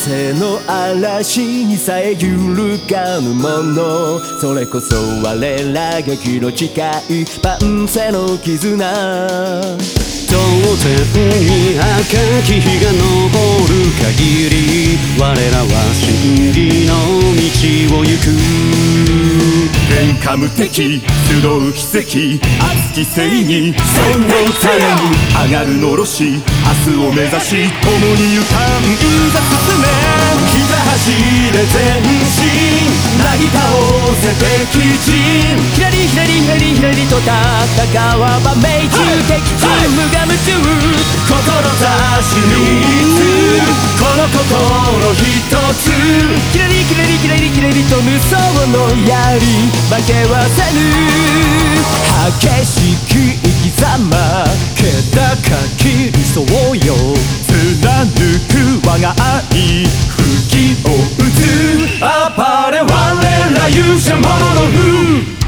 風の嵐にさえ揺るがぬもの、それこそ我らが気の近い万世の絆。 当然に赤き日が昇る限り、我らは真理の道を行く。 天下無敵集う奇跡、熱き正義そのために上がるのろし、明日を目指し共に行かんいざ進め。ひた走れ前進、なぎ倒せ敵陣。 ひらりひらりひらりひらりと戦わば命中敵中無我夢中、 志にこの心一つ。 ひらりひらりひらりひらりと無双の槍負けはせぬ。激しき生き様気高き理想よ、 貫く我が愛吹きを打つ。暴れ我ら勇者者の風。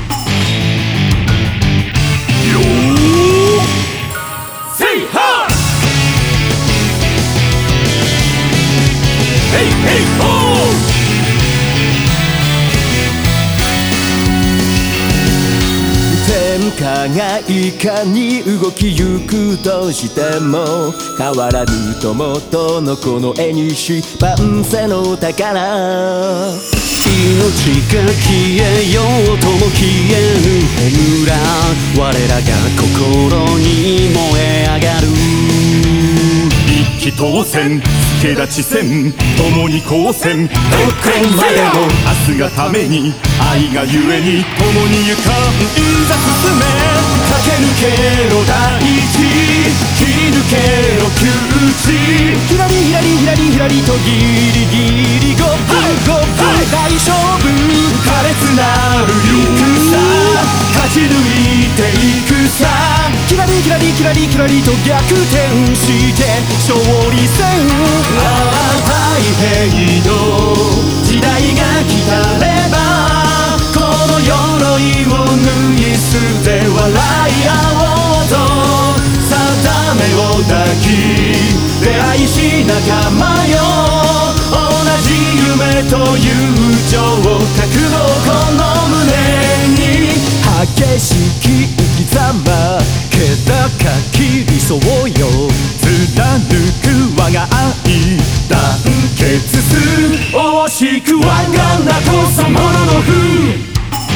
天下がいかに動きゆくとしても、変わらぬ友とのこの絵にし万世の宝。 命が消えようとも消えぬ炎ら、我らが心に燃え上がる。 一気当選助立ち戦共に交戦、どこまでも明日がために愛がゆえに共に行かんいざ進め。駆け抜けろ大地、切り抜けろ窮地。 ひらりひらりひらりひらりとギリギリ5分5分大勝負。 苛烈なる戦勝ち抜いていくさ。 ひらりひらりひらりひらりと逆転して勝利せん。 太平の時代が来たれば、この鎧を脱ぎ捨て笑い合おうと。定めを抱き出会いし仲間よ、同じ夢と友情を書くのこの胸に。 激しき生き様気高き理想よ、 貫く我が愛団結する。惜しく我が名こそものの風。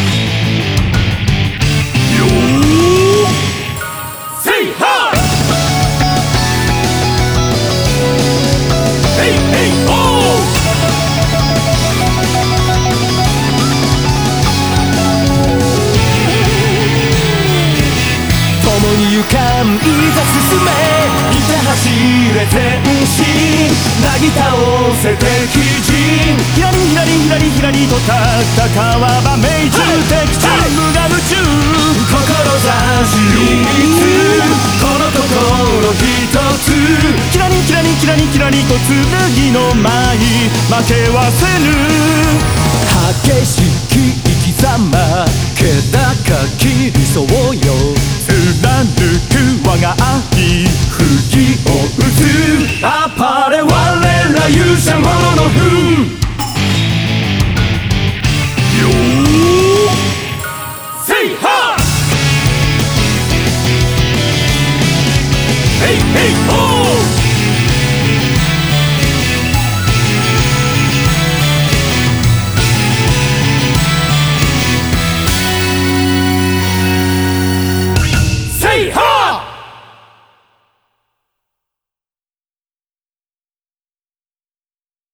いざ進め、 ひた走れ前進、なぎ倒せ敵陣。 ひらりひらりひらりひらりと戦わば命中敵中無我夢中。 志にこの心一つ。 キラリキラリキラリキラリと剣の舞い負けはせぬ。激しき生き様気高き理想よ、 貫く我が愛吹きを打つ。